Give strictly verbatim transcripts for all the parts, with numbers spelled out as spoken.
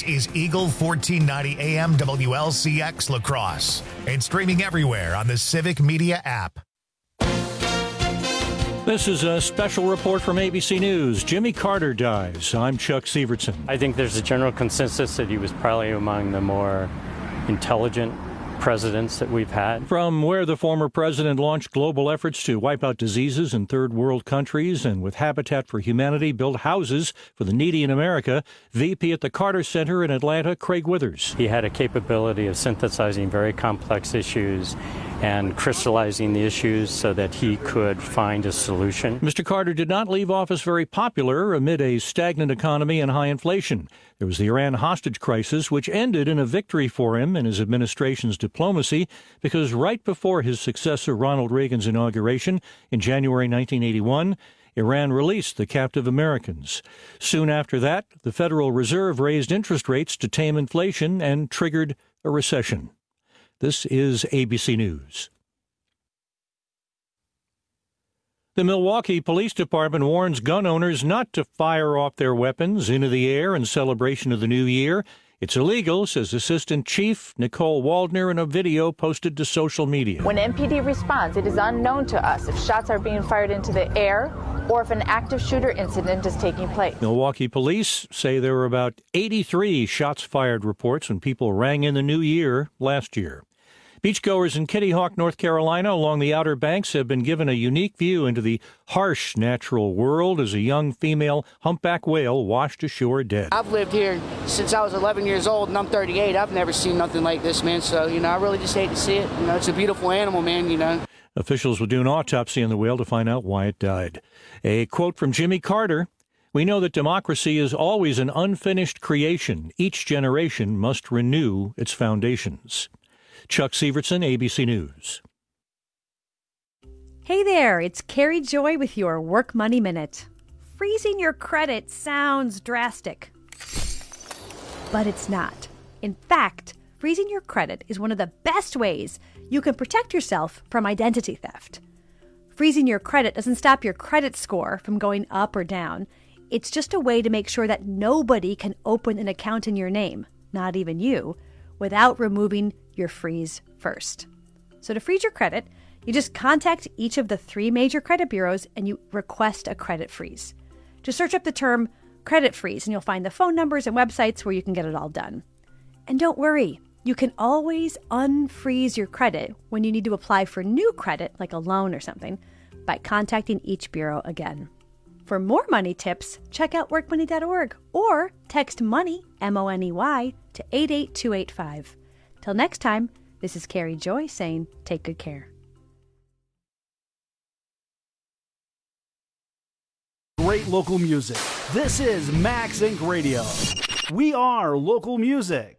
This is Eagle fourteen ninety A M W L C X La Crosse and streaming everywhere on the Civic Media app. This is a special report from A B C News. Jimmy Carter dies. I'm Chuck Sievertson. I think there's a general consensus that he was probably among the more intelligent presidents that we've had. From where the former president launched global efforts to wipe out diseases in third world countries and with Habitat for Humanity build houses for the needy in America, V P at the Carter Center in Atlanta, Craig Withers. He had a capability of synthesizing very complex issues and crystallizing the issues so that he could find a solution. Mister Carter did not leave office very popular amid a stagnant economy and high inflation. There was the Iran hostage crisis, which ended in a victory for him and his administration's diplomacy, because right before his successor Ronald Reagan's inauguration in January nineteen eighty-one, Iran released the captive Americans. Soon after that, the Federal Reserve raised interest rates to tame inflation and triggered a recession. This is A B C News. The Milwaukee Police Department warns gun owners not to fire off their weapons into the air in celebration of the new year. It's illegal, says Assistant Chief Nicole Waldner in a video posted to social media. When M P D responds, it is unknown to us if shots are being fired into the air or if an active shooter incident is taking place. Milwaukee police say there were about eighty-three shots fired reports when people rang in the new year last year. Beachgoers in Kitty Hawk, North Carolina, along the Outer Banks have been given a unique view into the harsh natural world as a young female humpback whale washed ashore dead. I've lived here since I was eleven years old, and I'm thirty-eight. I've never seen nothing like this, man. So, you know, I really just hate to see it. You know, it's a beautiful animal, man, you know. Officials will do an autopsy on the whale to find out why it died. A quote from Jimmy Carter: "We know that democracy is always an unfinished creation. Each generation must renew its foundations." Chuck Sievertson, A B C News. Hey there, it's Carrie Joy with your Work Money Minute. Freezing your credit sounds drastic, but it's not. In fact, freezing your credit is one of the best ways you can protect yourself from identity theft. Freezing your credit doesn't stop your credit score from going up or down. It's just a way to make sure that nobody can open an account in your name, not even you, without removing your freeze first. So to freeze your credit, you just contact each of the three major credit bureaus and you request a credit freeze. Just search up the term credit freeze and you'll find the phone numbers and websites where you can get it all done. And don't worry, you can always unfreeze your credit when you need to apply for new credit, like a loan or something, by contacting each bureau again. For more money tips, check out work money dot org or text MONEY, M O N E Y, to eight eight two eight five. Till next time, this is Carrie Joy saying take good care. Great local music. This is Max Incorporated. Radio. We are local music.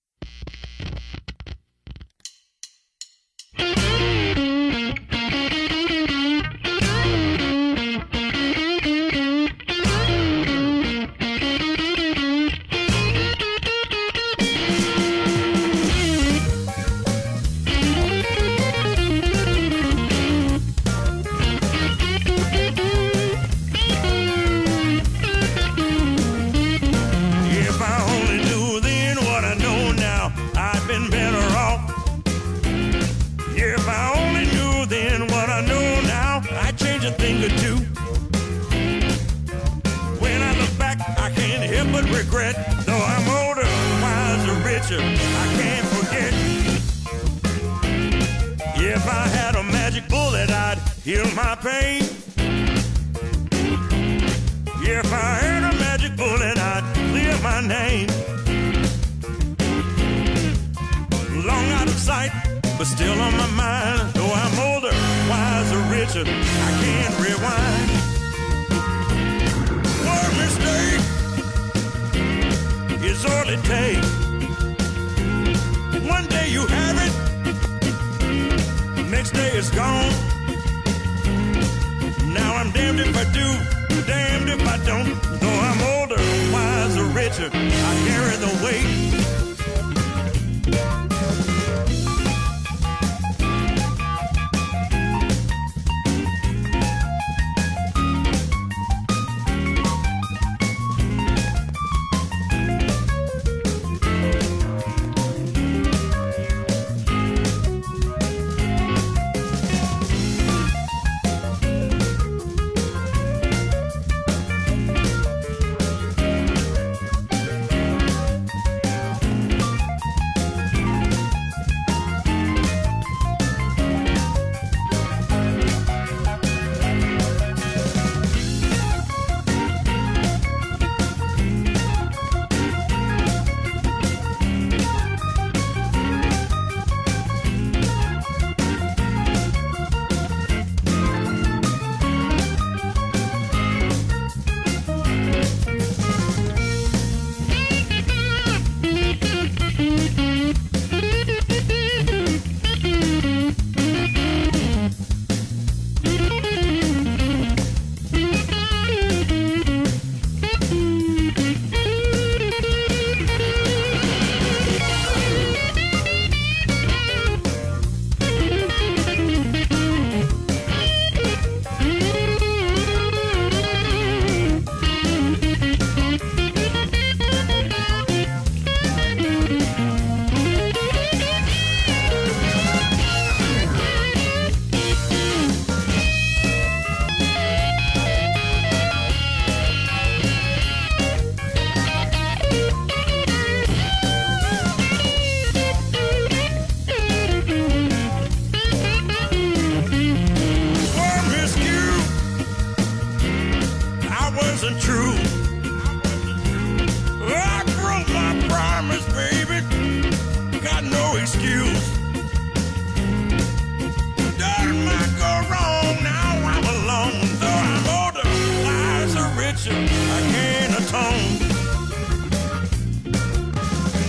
Regret, though I'm older, wiser, richer, I can't forget. If I had a magic bullet, I'd heal my pain. If I had a magic bullet, I'd clear my name. Long out of sight, but still on my mind. Though I'm older, wiser, richer, I can't rewind. One mistake is all it takes. One day you have it, next day it's gone. Now I'm damned if I do, damned if I don't. Though I'm older, wiser, richer, I carry the weight.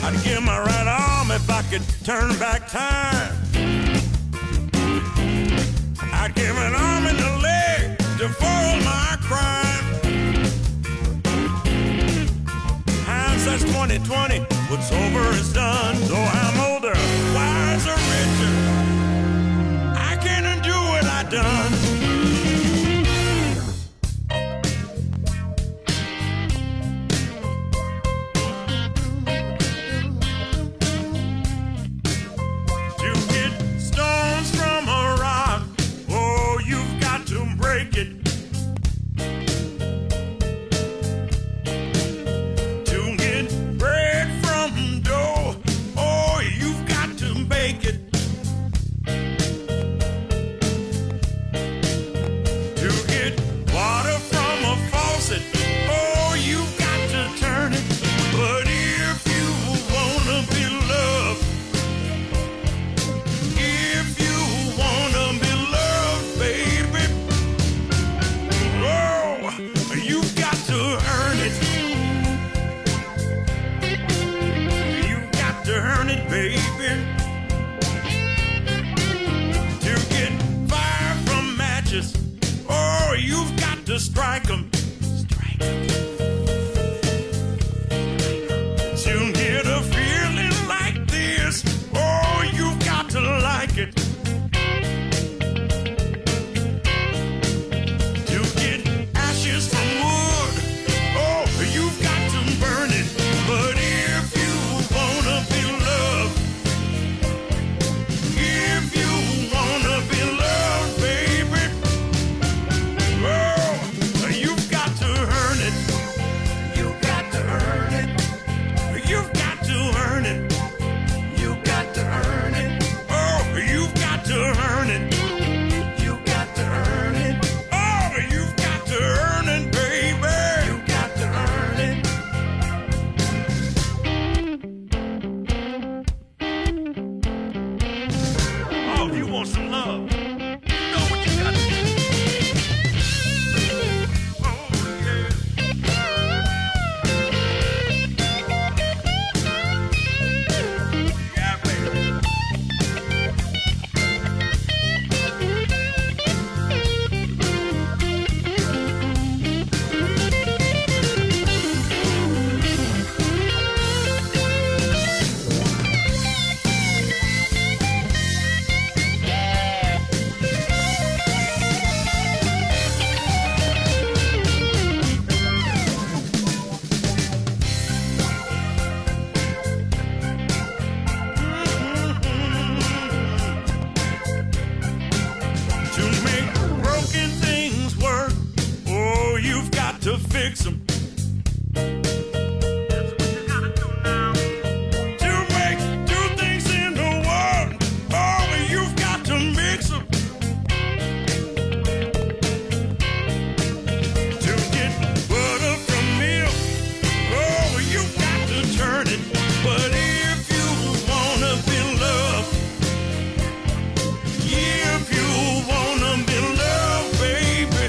I'd give my right arm if I could turn back time. I'd give an arm and a leg to foil my crime. Hindsight's twenty twenty, what's over is done. Though I'm older, wiser, richer, I can't undo what I done. Strike 'em. Strike 'em. To get a feeling like this, oh, you've got to like it. To get ashes from wood, oh, you've got to burn it. But if you wanna be loved, if you wanna be loved, baby, oh, you've got to earn it. You got to earn it. You've got to earn it. You got to earn it. Oh, you've got to earn it. You got to earn it. Oh, you've got to earn it, baby. You got to earn it. Oh, if you want some love, you know what you got to do. To fix them. That's what you gotta do now. To make two things in the world, oh, you've got to mix them. To get butter from milk, oh, you've got to turn it. But if you wanna be loved, if you wanna be loved, baby,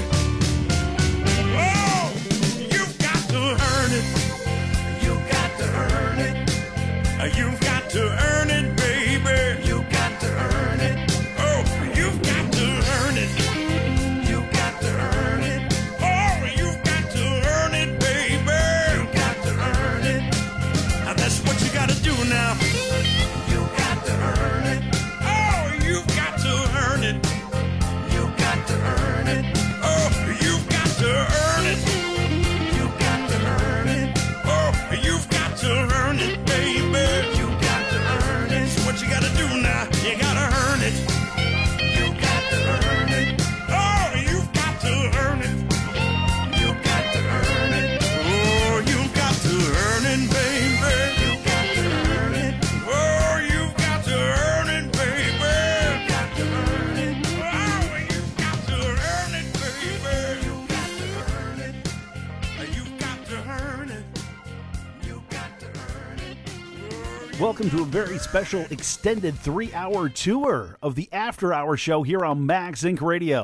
oh, you've got to earn it. You got to earn it. You've got to earn it, baby. You got to earn it. Oh, you've got to earn it. You got to earn it. Oh, you've got to earn it, baby. You got to earn it. Now that's what you got to do now. You got to earn it. Oh, you've got to earn it. You got to earn it. Oh, you've got to earn it. You've got to earn it. Oh, you've got to earn it, baby. You got to earn it. So what you got to do now? You got to earn it. You got to earn it. Oh, you've got to earn it. You got to earn it. Oh, you've got to earn it, baby. You got to earn it. Oh, you've got to earn it, baby. You got to earn it. Oh, you've got to earn it, baby. You got to earn it. You've got to earn it. You got to earn it. Welcome to a very special extended three-hour tour of the After Hour Show here on Max Inc Radio.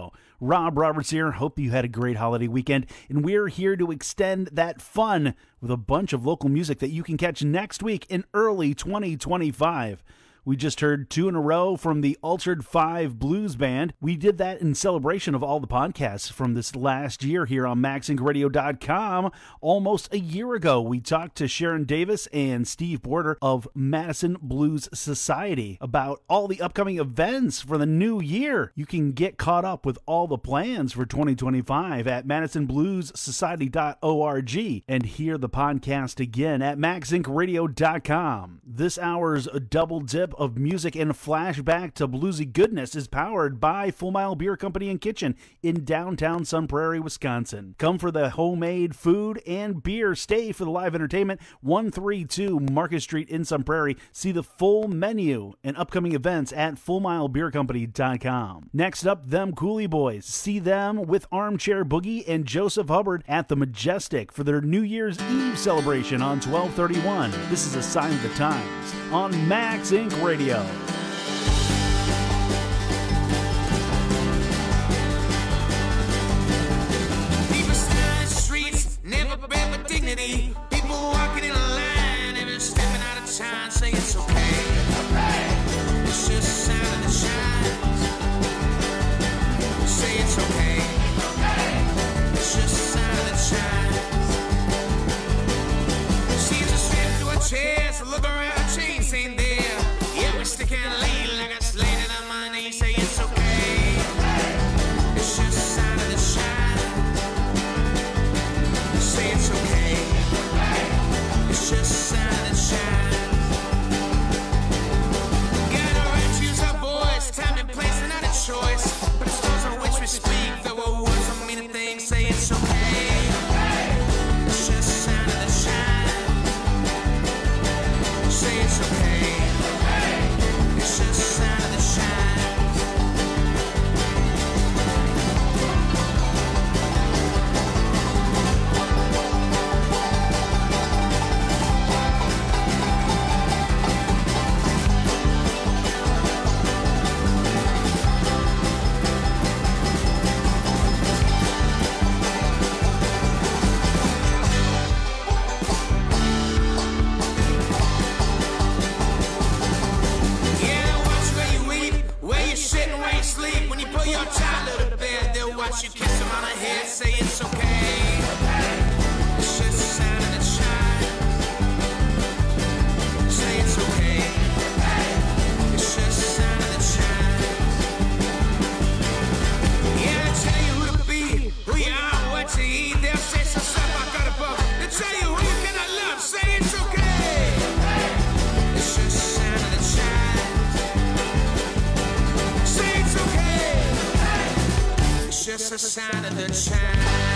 Rob Roberts here. Hope you had a great holiday weekend, and we're here to extend that fun with a bunch of local music that you can catch next week in early twenty twenty-five. We just heard two in a row from the Altered Five Blues Band. We did that in celebration of all the podcasts from this last year here on Max Inc Radio dot com. Almost a year ago, we talked to Sharon Davis and Steve Porter of Madison Blues Society about all the upcoming events for the new year. You can get caught up with all the plans for twenty twenty-five at Madison Blues Society dot org and hear the podcast again at Max Inc Radio dot com. This hour's double dip of music and flashback to bluesy goodness is powered by Full Mile Beer Company and Kitchen in downtown Sun Prairie, Wisconsin. Come for the homemade food and beer. Stay for the live entertainment. one thirty-two Market Street in Sun Prairie. See the full menu and upcoming events at Full Mile Beer Company dot com. Next up, them Cooley Boys. See them with Armchair Boogie and Joseph Hubbard at the Majestic for their New Year's Eve celebration on twelve thirty-one. This is a sign of the times on Max Inc Radio. People stand in the streets, never bred with dignity. People walking in a line, even stepping out of time, say it's okay. It's just a sign of the shines. Say it's okay. It's just a sign of the shines. Seems to step to a chair, so look around, chains ain't there. Yeah, we stick and lean like I slated on my knee. Say it's okay. It's just a sign of the shine. Say it's okay. It's just a sign of the shine. Got a right to use our voice, time and place, and not a choice. But it's those on which we speak, though our words don't mean a thing. Say it's okay. It's just a sign of the shine. Say it's okay. It's just a sign of the shine. You kiss him on the head, say it's okay. It's just a sign of the shine. Say it's okay. It's just a sign of the shine. Yeah, they tell you who to be, who you are, what to eat. They'll say some stuff I got above. They tell you who you cannot love, say it's okay. It's just a sign of the shine. Say it's okay. It's just a sign of the chance.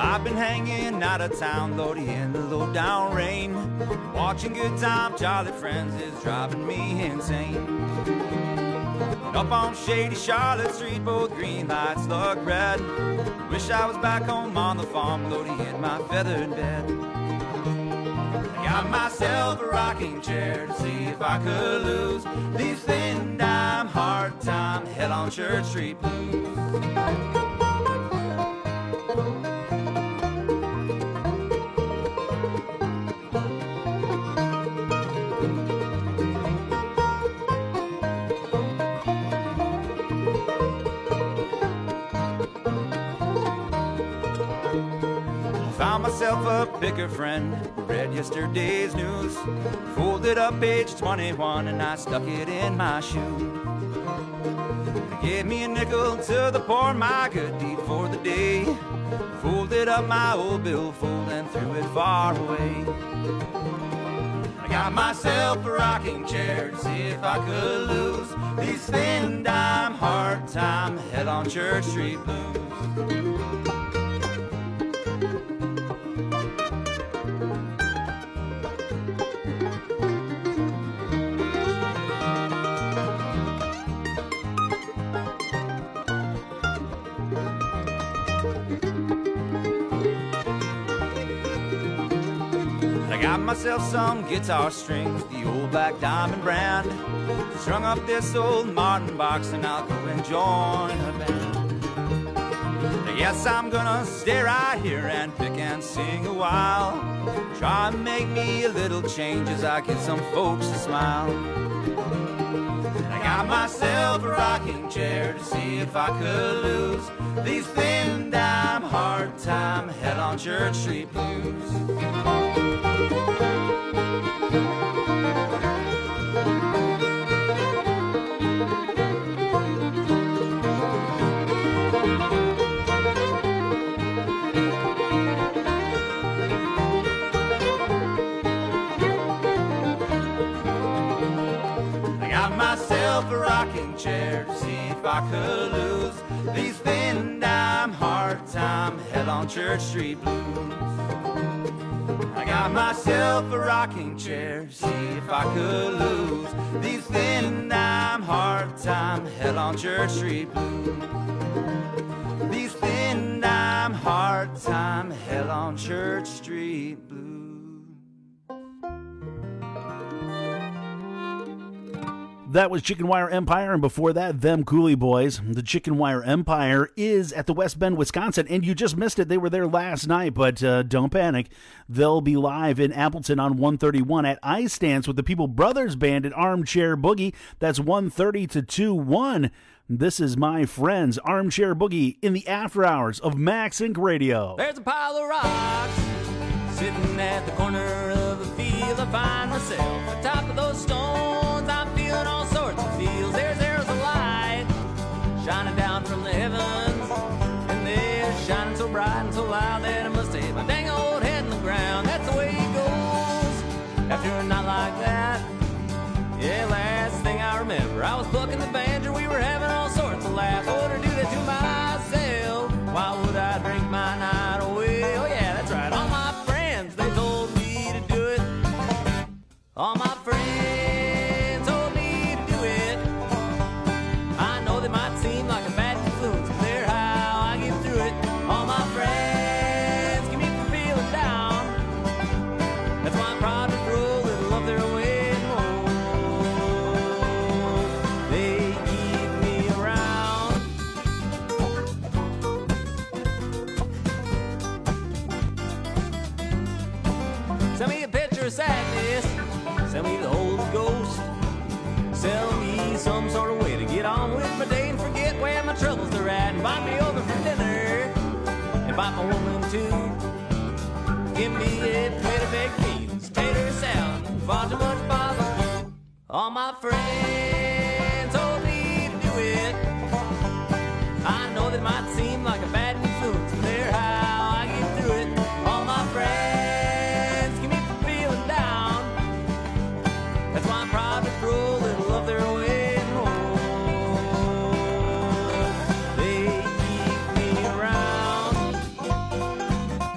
I've been hanging out of town, Lordy, in the low down rain. Watching good time, jolly friends is driving me insane. And up on shady Charlotte Street, both green lights look red. Wish I was back home on the farm, Lordy, in my feathered bed. I got myself a rocking chair to see if I could lose these thin dime, hard time, hell on Church Street blues. Found myself a picker friend who read yesterday's news. Folded up page twenty-one and I stuck it in my shoe. They gave me a nickel to the poor, my good deed for the day. Folded up my old billfold and threw it far away. I got myself a rocking chair to see if I could lose these thin dime, hard time, hell on Church Street blues. Got myself some guitar strings, the old Black Diamond brand. Strung up this old Martin box and I'll go and join a band. Yes, I'm gonna stay right here and pick and sing a while. Try and make me a little change as I get some folks to smile. I got myself a rocking chair to see if I could lose these thin dime, hard time, hell on Church Street blues. A rocking chair to see if I could lose these thin dime, hard time, hell on Church Street blues. I got myself a rocking chair to see if I could lose these thin dime, hard time, hell on Church Street blues. These thin dime, hard time, hell on Church Street blues. That was Chicken Wire Empire, and before that, Them Cooley Boys. The Chicken Wire Empire is at the West Bend, Wisconsin, and you just missed it. They were there last night, but uh, don't panic. They'll be live in Appleton on one thirty-one at Ice Dance with the People Brothers Band at Armchair Boogie. That's one thirty to two one. This is my friends, Armchair Boogie, in the after hours of Max Inc Radio. There's a pile of rocks sitting at the corner of the field. I find myself atop of those stones. I'm feeling all sorts of feels. There's there's a light shining down from the heavens, and they're shining so bright and so loud that I must hit my dang old head in the ground. That's the way it goes after a night like that. Yeah, last thing I remember, I was plucking the banjo. We were having all sorts of laughs. I wouldn't do that to myself. Why would I drink my night away? Oh yeah, that's right. All my friends, they told me to do it. All my friends told me to do it. I know they might seem like a bad influence, but they're how I get through it. All my friends keep me from feeling down. That's why I'm proud to throw a little of their way home. They keep me around. Send me a picture of sadness. Send me the Holy Ghost. Sell me some sort of way to get on with my day and forget where my troubles are at. Invite me over for dinner. Invite my woman too. Give me a plate of baked beans, tater salad, far too much bother. All my friends told me to do it. I know that might seem like a bad influence, but they're how I get through it. All my friends keep me from feeling down. That's why I'm proud to throw a little of their way home. They keep me around.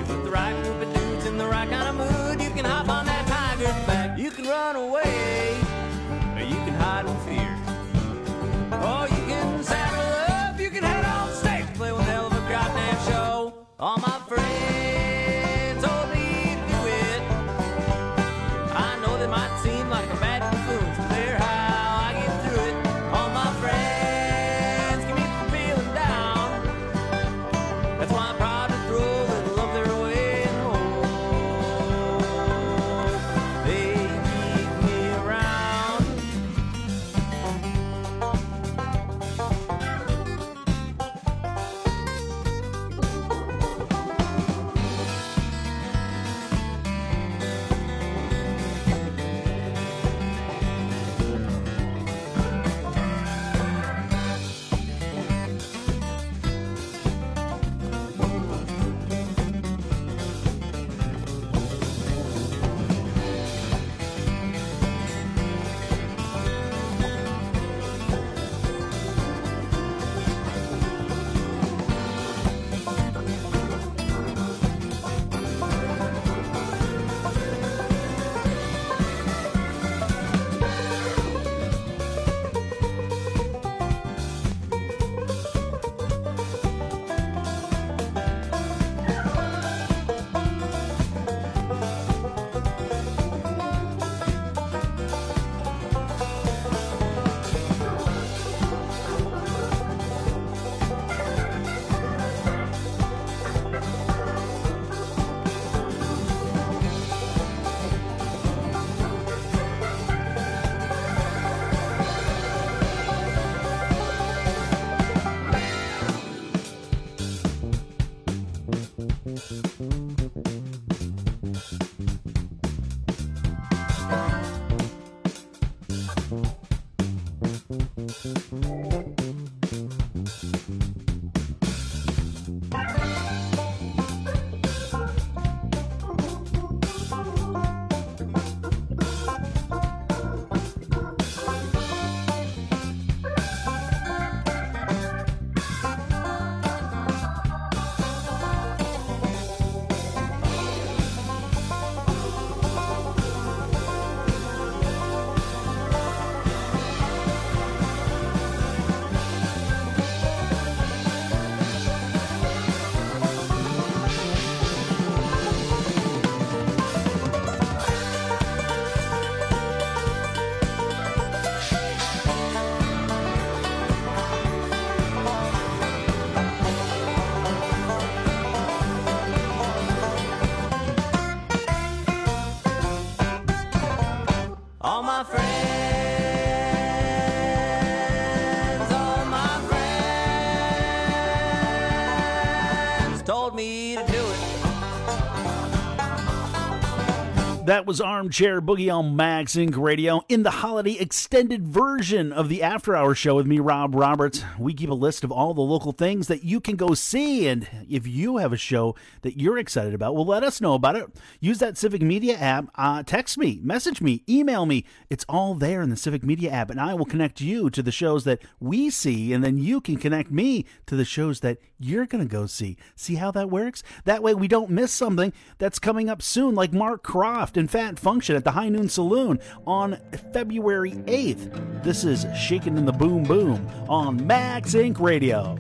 With the right group of dudes in the right kind of mood, you can hop on that tiger's back. You can run away, or you can hide in fear. Or you can saddle up, you can head on stage, play one hell of a goddamn show. All my friends told me to do it. I know they might seem like a bad influence, but they're how I get through it. All my friends keep me from feeling down. That's why I'm proud to throw a little of their way and hold. They keep me around. All my friends, all my friends told me to do it. That was Armchair Boogie on Max Inc Radio in the holiday extended version of the After Hours show with me, Rob Roberts. We keep a list of all the local things that you can go see, and if you have a show that you're excited about, well, let us know about it. Use that Civic Media app. Uh, text me, message me, email me. It's all there in the Civic Media app, and I will connect you to the shows that we see, and then you can connect me to the shows that you're going to go see. See how that works? That way we don't miss something that's coming up soon, like Mark Croft and Fat Function at the High Noon Saloon on February eighth. This is Shakin' in the Boom Boom on Max Inc Radio.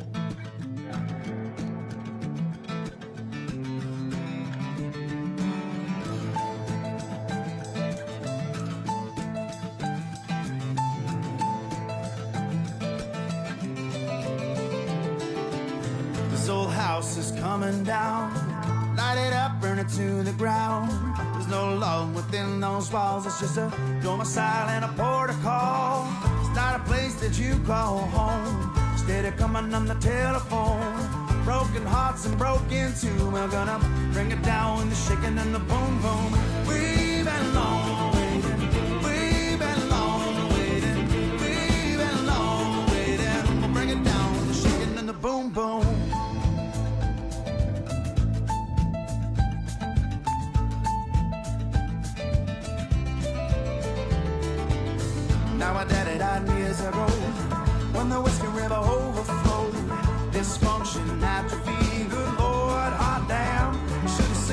This old house is coming down. Light it up, burn it to the ground. There's no love within those walls. It's just a domicile and a port of call. It's not a place that you call home. Instead of coming on the telephone. Broken hearts and broken too. We're gonna bring it down with the shaking and the boom boom. We've been long waiting. We've been long waiting. We've been long waiting. We'll bring it down with the shaking and the boom boom. Now our daddy died years ago when the Whiskey River overflowed. Dysfunction, atrophy, good Lord, hot damn. Should have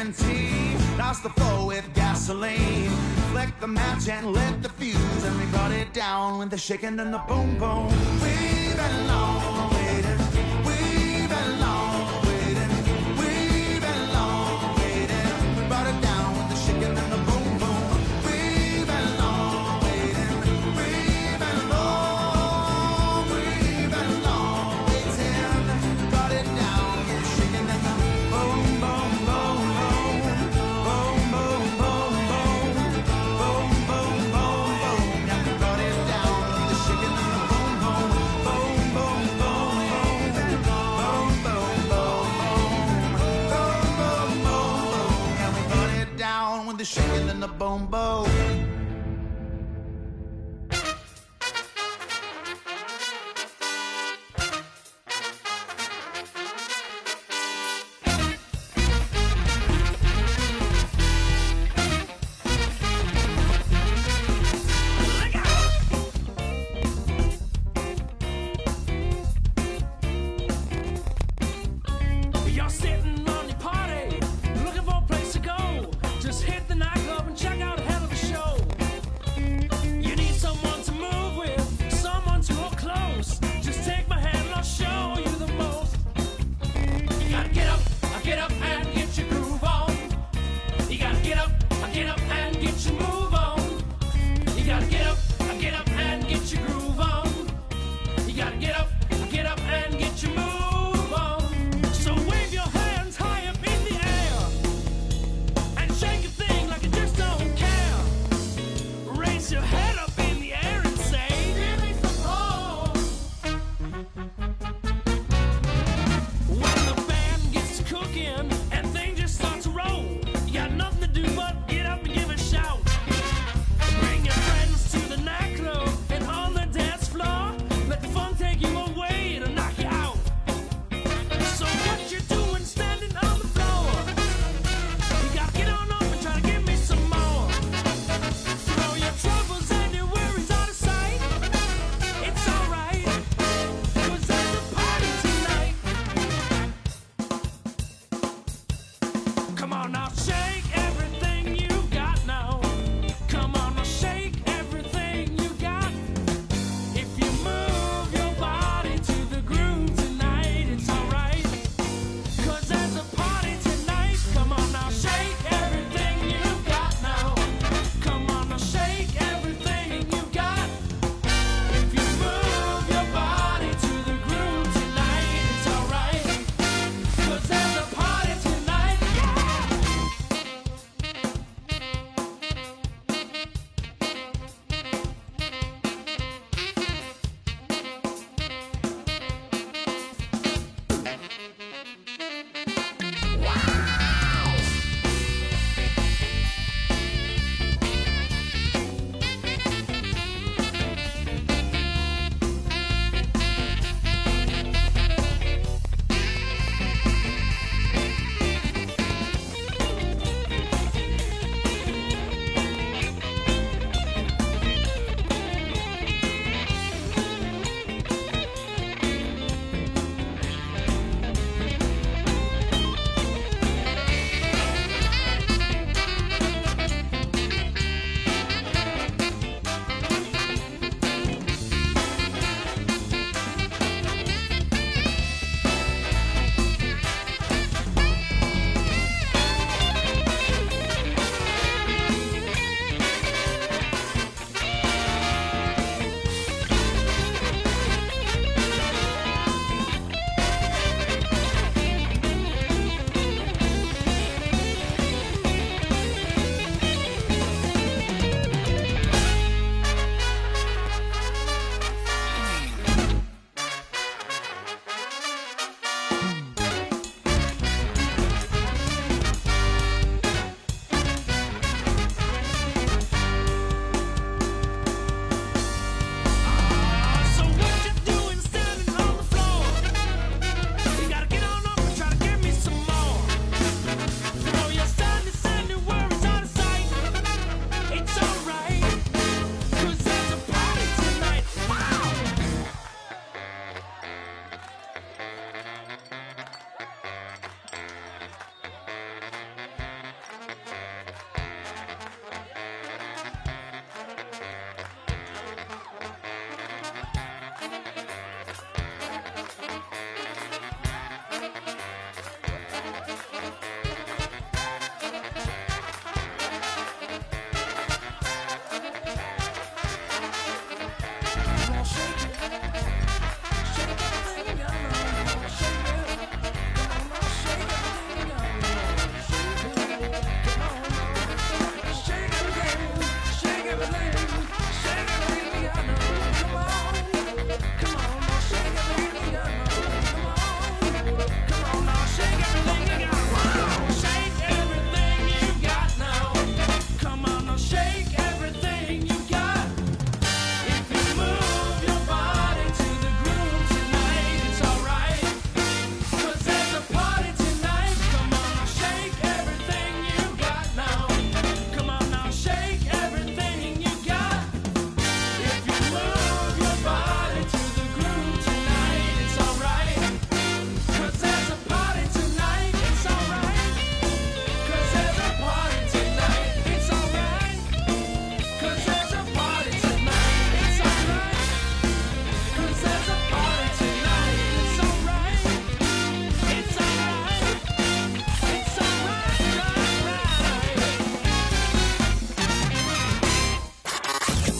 T N T. Douse the floor with gasoline. Flick the match and lit the fuse. And we brought it down with the shaking and the boom boom. We've been long waiting. We've been long waiting. We've been long waiting. We brought it down with the shaking and the boom boom. We've been long waiting. We've been long. We've been long waiting. We brought it down with the shaking and the boom boom boom boom. Boom boom boom boom. Boom boom boom boom. Yeah, we brought it down with the shaking and the boom boom. Boom boom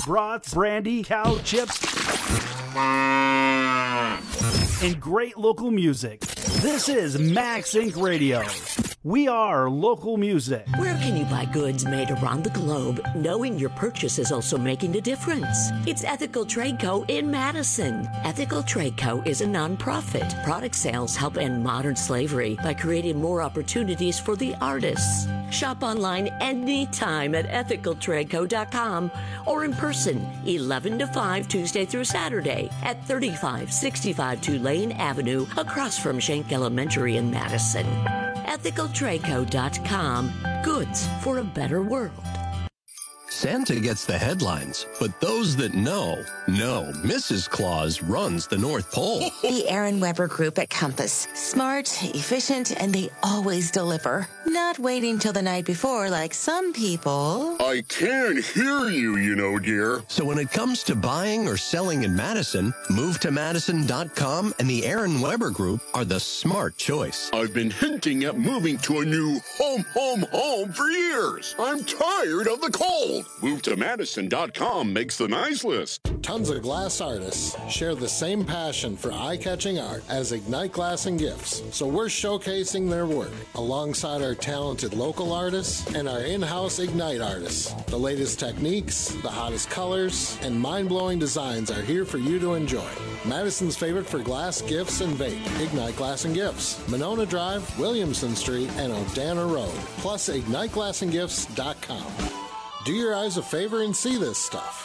brats, brandy, cow chips, and great local music. This is Max Incorporated. Radio. We are local music. Where can you buy goods made around the globe, knowing your purchase is also making a difference? It's Ethical Trade Co. in Madison. Ethical Trade Co. is a nonprofit. Product sales help end modern slavery by creating more opportunities for the artists. Shop online anytime at ethical trade co dot com or in person, eleven to five, Tuesday through Saturday at thirty-five sixty-five Tulane Avenue, across from Schenck Elementary in Madison. ethical trade co dot com. Goods for a better world. Santa gets the headlines, but those that know, know Missus Claus runs the North Pole. The Aaron Weber Group at Compass. Smart, efficient, and they always deliver. Not waiting till the night before like some people. I can't hear you, you know, dear. So when it comes to buying or selling in Madison, move to madison dot com and the Aaron Weber Group are the smart choice. I've been hinting at moving to a new home, home, home for years. I'm tired of the cold. Move to madison dot com makes the nice list. Tons of glass artists share the same passion for eye-catching art as Ignite Glass and Gifts, so we're showcasing their work alongside our talented local artists and our in-house Ignite artists. The latest techniques, the hottest colors, and mind-blowing designs are here for you to enjoy. Madison's favorite for glass, gifts, and vape, Ignite Glass and Gifts, Monona Drive, Williamson Street, and O'Dana Road, plus ignite glass and gifts dot com. Do your eyes a favor and see this stuff.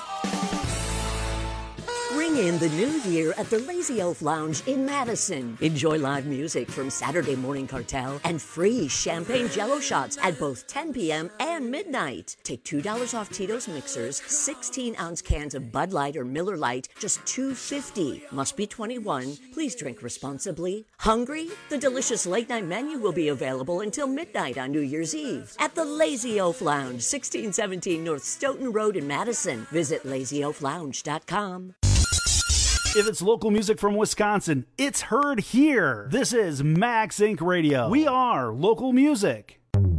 Ring in the new year at the Lazy Oaf Lounge in Madison. Enjoy live music from Saturday Morning Cartel and free champagne jello shots at both ten p.m. and midnight. Take two dollars off Tito's mixers, sixteen ounce cans of Bud Light or Miller Lite, just two dollars and fifty cents. Must be twenty-one. Please drink responsibly. Hungry? The delicious late night menu will be available until midnight on New Year's Eve at the Lazy Oaf Lounge, sixteen seventeen North Stoughton Road in Madison. Visit lazy oaf lounge dot com. If it's local music from Wisconsin, it's heard here. This is Max Incorporated. Radio. We are local music.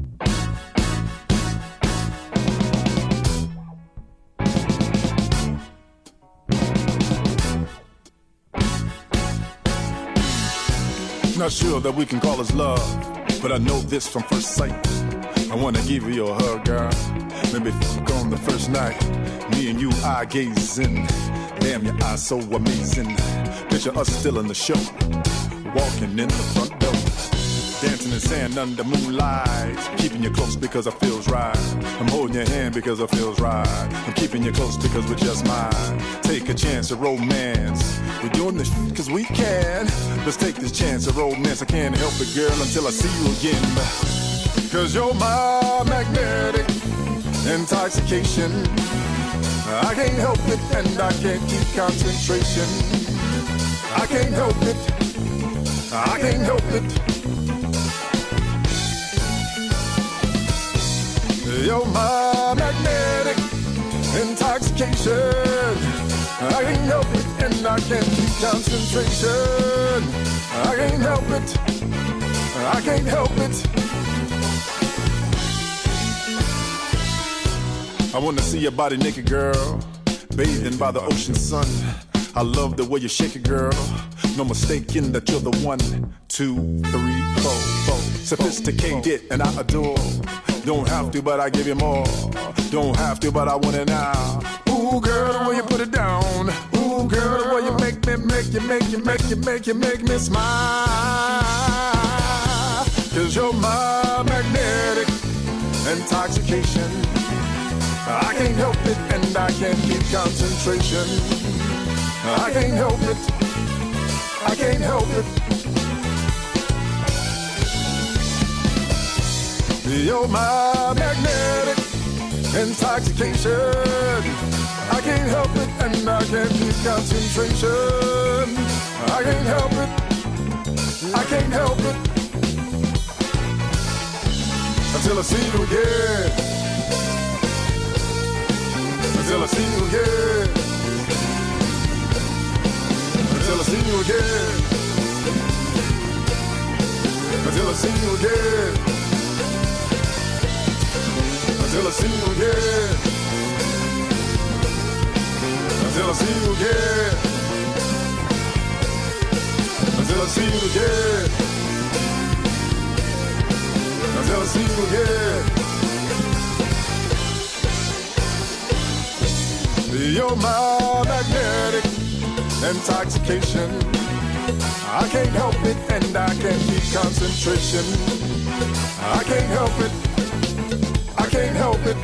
Not sure that we can call this love, but I know this from first sight. I wanna give you a hug, girl. Maybe fuck on the first night. Me and you eye gazing. Damn, your eyes so amazing. Picture us still in the show, walking in the front door, dancing in sand under moonlight. Keeping you close because it feels right. I'm holding your hand because it feels right. I'm keeping you close because we're just mine. Take a chance of romance. We're doing this cause we can. Let's take this chance of romance. I can't help it, girl, until I see you again. Cause you're my magnetic intoxication. I can't help it and I can't keep concentration. I can't help it, I can't help it. You're my magnetic intoxication. I can't help it and I can't keep concentration. I can't help it, I can't help it. I wanna see your body naked, girl, bathing by the ocean sun. I love the way you shake it, girl. No mistaking that you're the one, two, three, four, four. Sophisticated and I adore. Don't have to, but I give you more. Don't have to, but I want it now. Ooh, girl, the way you put it down. Ooh, girl, the way you make me, make you, make you, make you, make you, make me smile. Cause you're my magnetic intoxication. I can't help it and I can't keep concentration. I can't help it, I can't help it. You're my magnetic intoxication. I can't help it and I can't keep concentration. I can't help it, I can't help it. Until I see you again. Until I see you again. Until I see you again. Until I see you again. Until I see you again. Until I see you again. Until I see you again. Until I see you again. You're my magnetic intoxication. I can't help it and I can't keep concentration. I can't help it. I can't help it.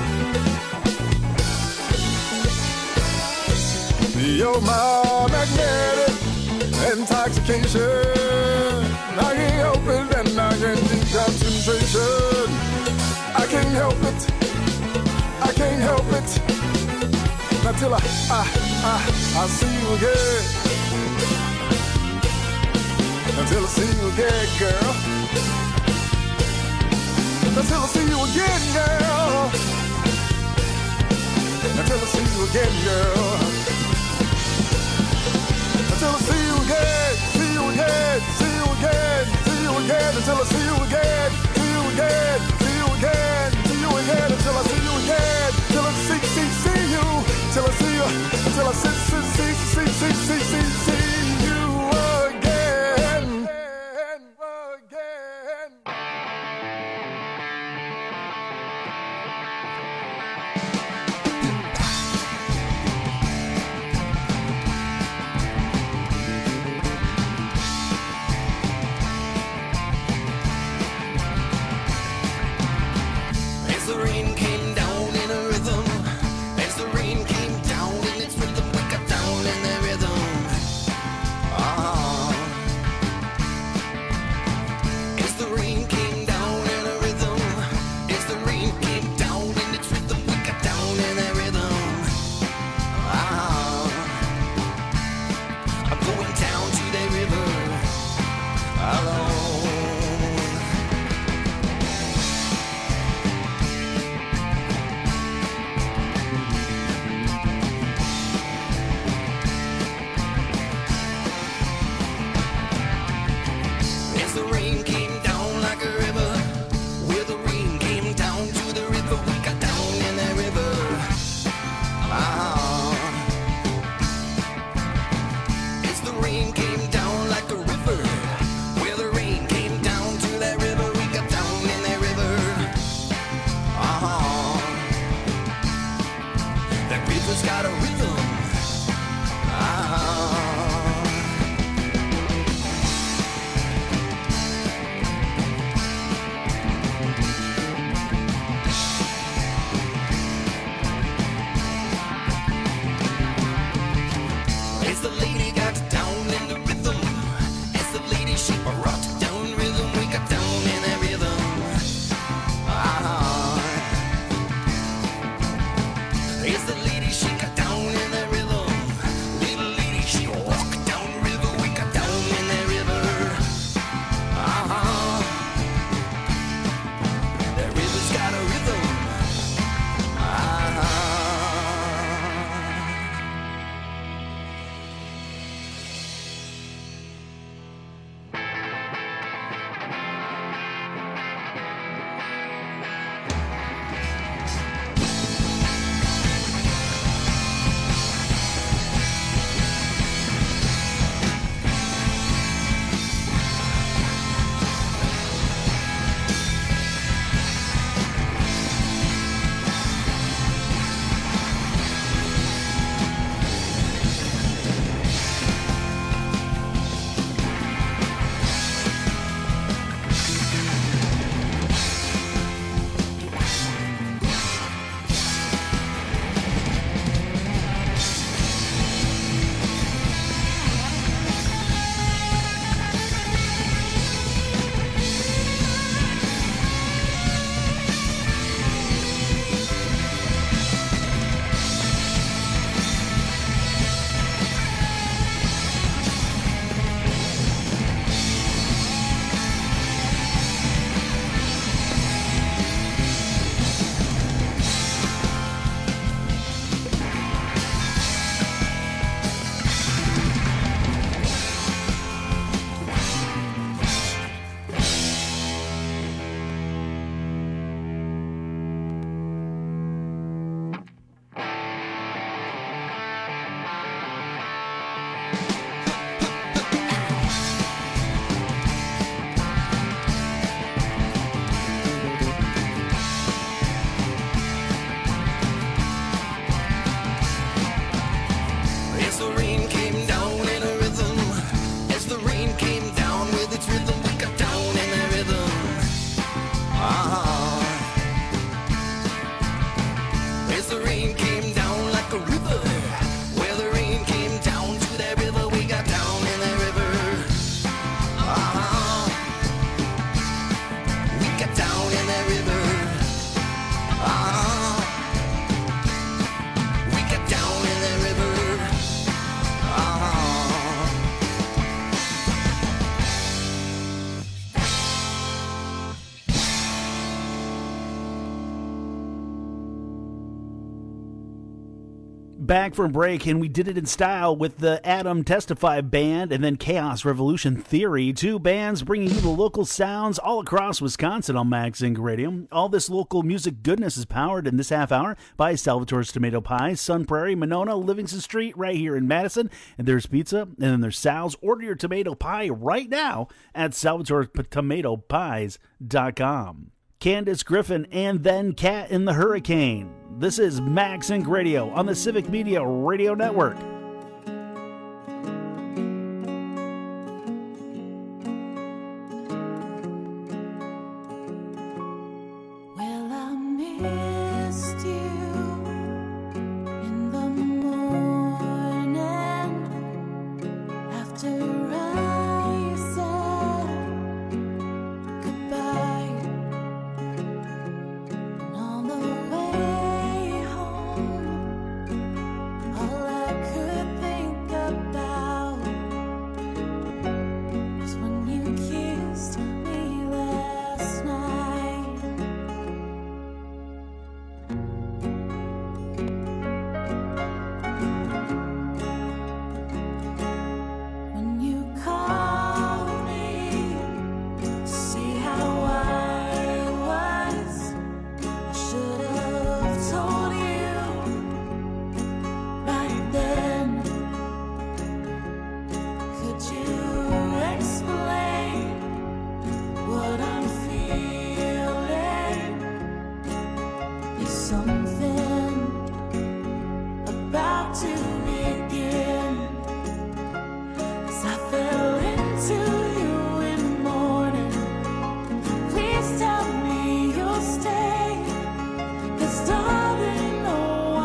You're my magnetic intoxication. I can't help it and I can't keep concentration. I can't help it. I can't help it. Until I, I, I, I see you again. Until I see you again, girl. Until I see you again, girl. Until I see you again, girl. Until I see you again, see you again, see you again, see you again. Until I see you again, see you again, see you again, see you again. Until I see you again, till I see, see, see you. Till I see you, till I see, see, see, see, see, see, see, see you again. back from break, and we did it in style with the Adam Testify Band and then Chaos Revolution Theory, two bands bringing you the local sounds all across Wisconsin on MagZinc Radio. All this local music goodness is powered in this half hour by Salvatore's Tomato Pies, Sun Prairie, Monona, Livingston Street, right here in Madison. And there's pizza, and then there's Sal's. Order your tomato pie right now at salvatore tomato pies dot com. Candace Griffin and then Cat in the Hurricane. This is MagZinc Radio on the Civic Media Radio Network.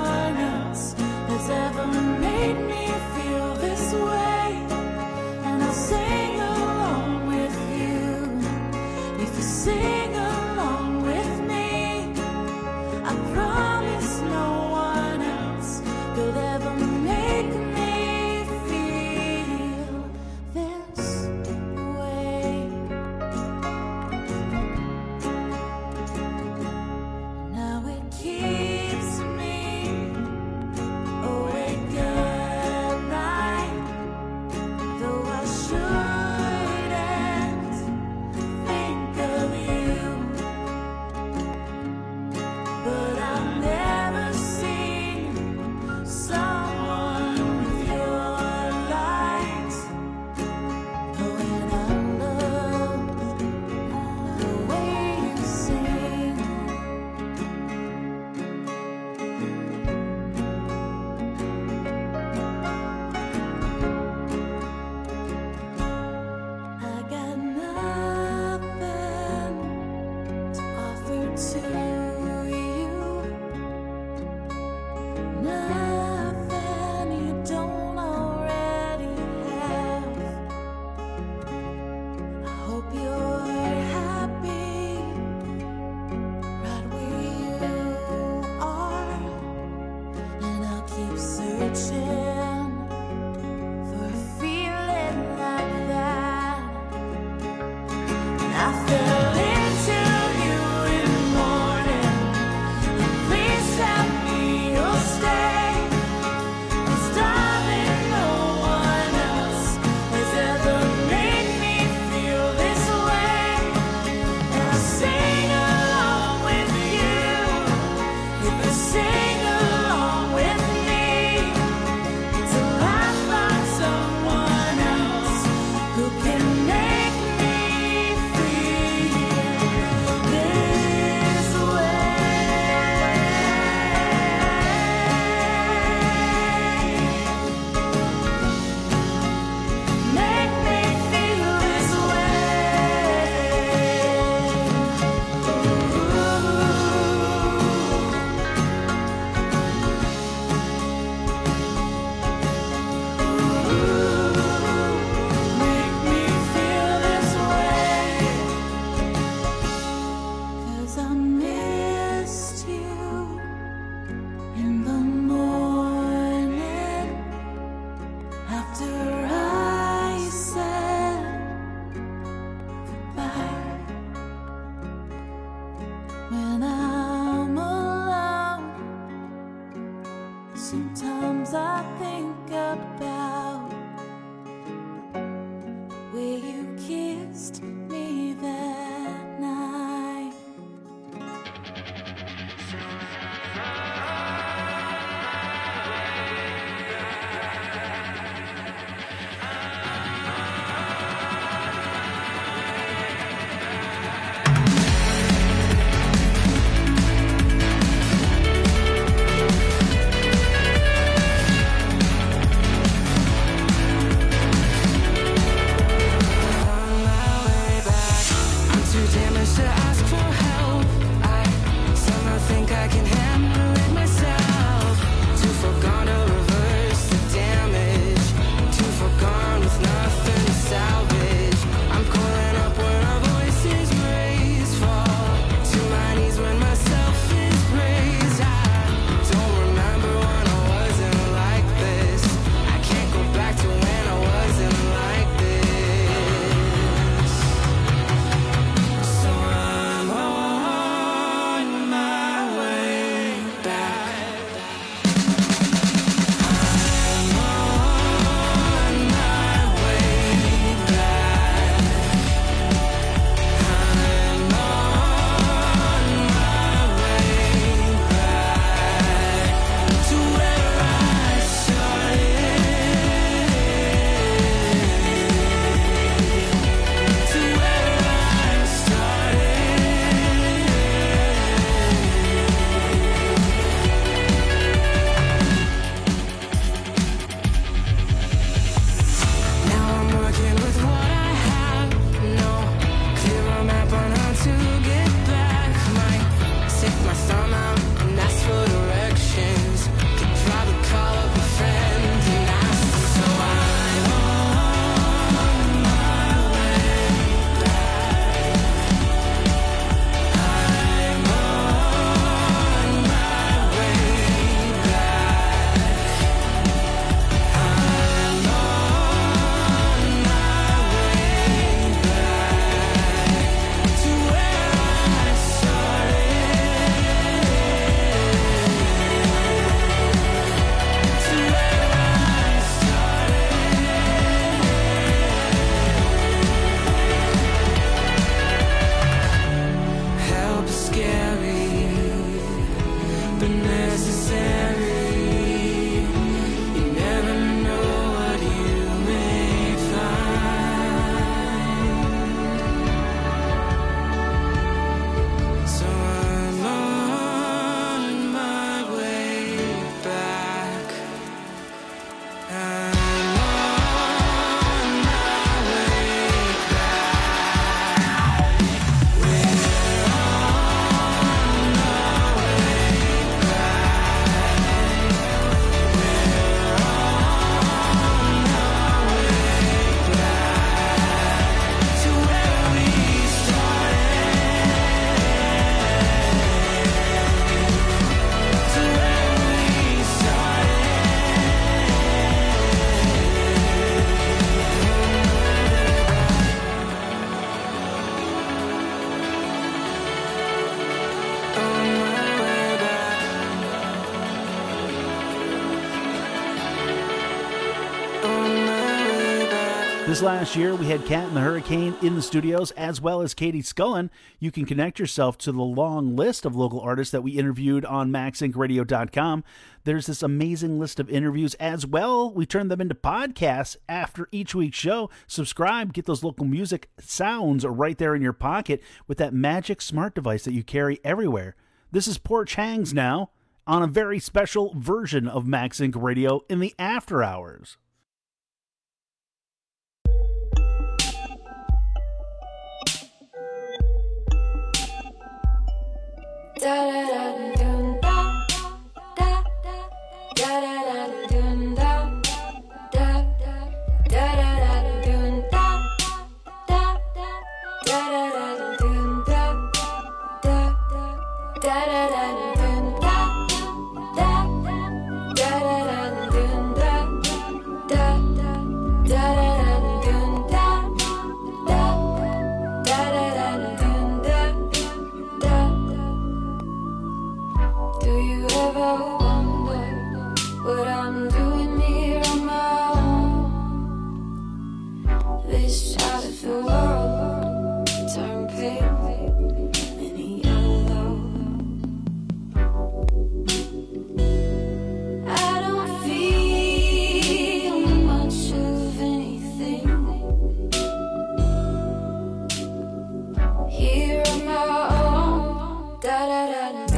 Ever made me feel this way, and I This last year, we had Cat and the Hurricane in the studios, as well as Katie Scullen. You can connect yourself to the long list of local artists that we interviewed on max inc radio dot com. There's this amazing list of interviews as well. We turn them into podcasts after each week's show. Subscribe, get those local music sounds right there in your pocket with that magic smart device that you carry everywhere. This is Porch Hangs now on a very special version of Max Inc Radio in the after hours. Da da da dun da da da da da dun da da da da dun da da da da dun da da da da dun da da da da dun da da da da dun Do you ever wonder what I'm doing here on my own? This side of the world turned pale and yellow. I don't feel much of anything here on my own. Da da da da.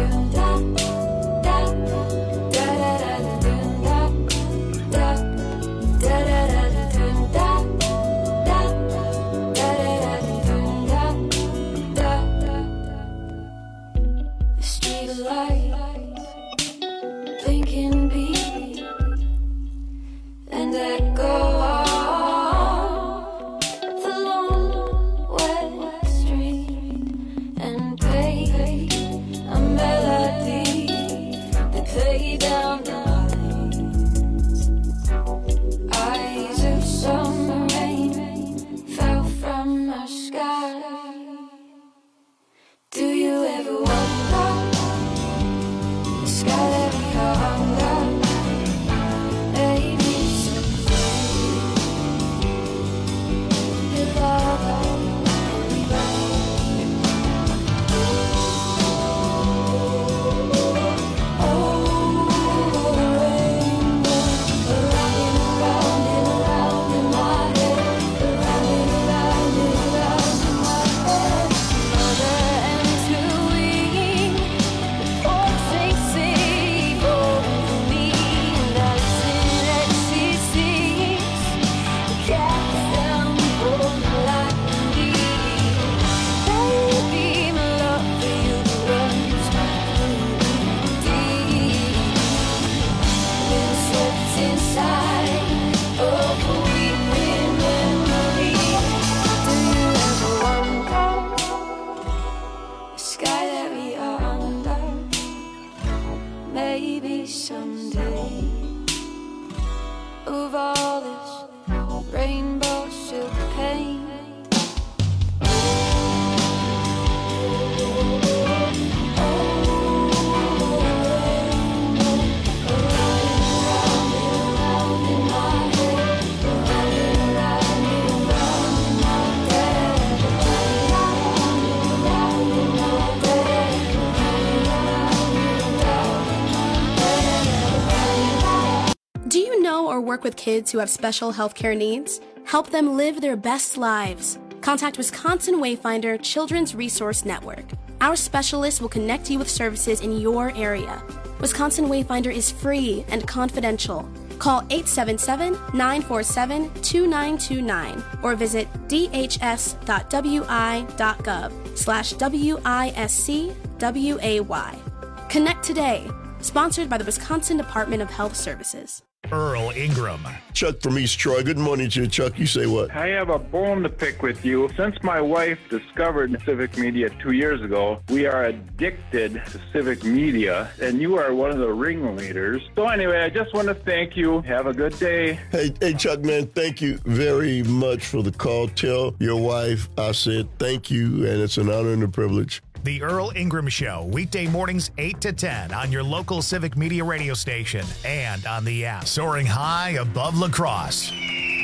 Work with kids who have special healthcare needs? Help them live their best lives. Contact Wisconsin Wayfinder Children's Resource Network. Our specialists will connect you with services in your area. Wisconsin Wayfinder is free and confidential. Call eight seven seven, nine four seven, two nine two nine or visit d h s dot w i dot gov slash W I S C W A Y. Connect today. Sponsored by the Wisconsin Department of Health Services. Earl Ingram. Chuck from East Troy. Good morning to you, Chuck. You say what? I have a bone to pick with you. Since my wife discovered civic media two years ago, we are addicted to civic media, and you are one of the ringleaders. So anyway, I just want to thank you. Have a good day. Hey, hey, Chuck, man, thank you very much for the call. Tell your wife I said thank you, and it's an honor and a privilege. The Earl Ingram Show, weekday mornings eight to ten on your local civic media radio station and on the app. Soaring high above La Crosse.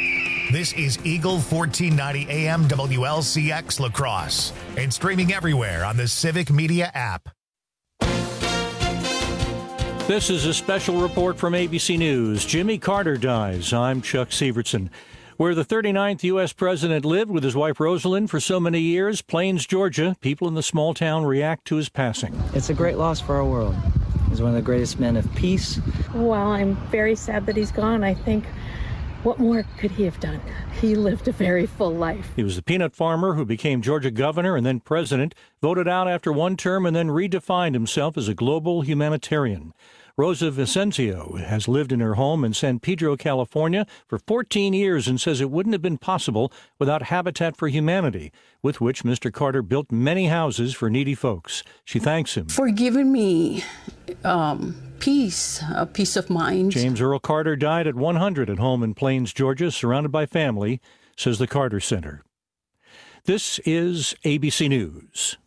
This is Eagle fourteen ninety A M W L C X La Crosse and streaming everywhere on the Civic Media app. This is a special report from A B C News. Jimmy Carter dies. I'm Chuck Sievertson. Where the thirty-ninth U S president lived with his wife Rosalind for so many years, Plains, Georgia, people in the small town react to his passing. It's a great loss for our world. He's one of the greatest men of peace. Well, I'm very sad that he's gone. I think, what more could he have done? He lived a very full life. He was the peanut farmer who became Georgia governor and then president, voted out after one term, and then redefined himself as a global humanitarian. Rosa Vicencio has lived in her home in San Pedro, California for fourteen years and says it wouldn't have been possible without Habitat for Humanity, with which Mister Carter built many houses for needy folks. She thanks him for giving me um, peace, a peace of mind. James Earl Carter died at one hundred at home in Plains, Georgia, surrounded by family, says the Carter Center. This is A B C News.